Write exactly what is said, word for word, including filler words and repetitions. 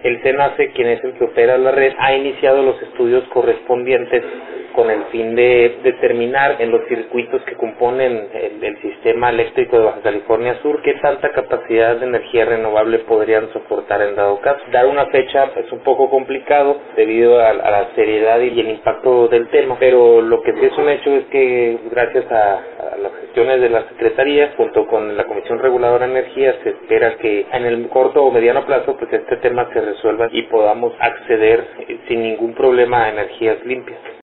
el CENACE, quien es el que opera la red, ha iniciado los estudios correspondientes con el fin de determinar en los circuitos que componen el, el sistema eléctrico de Baja California Sur qué tanta capacidad de energía renovable podrían soportar en dado caso. Dar una fecha es un poco complicado debido a, a la seriedad y el impacto del tema, pero lo que sí es un hecho es que gracias a, a las gestiones de la Secretaría, junto con la Comisión Reguladora de Energía, se espera que en el corto o mediano plazo pues este tema se resuelva y podamos acceder eh, sin ningún problema a energías limpias.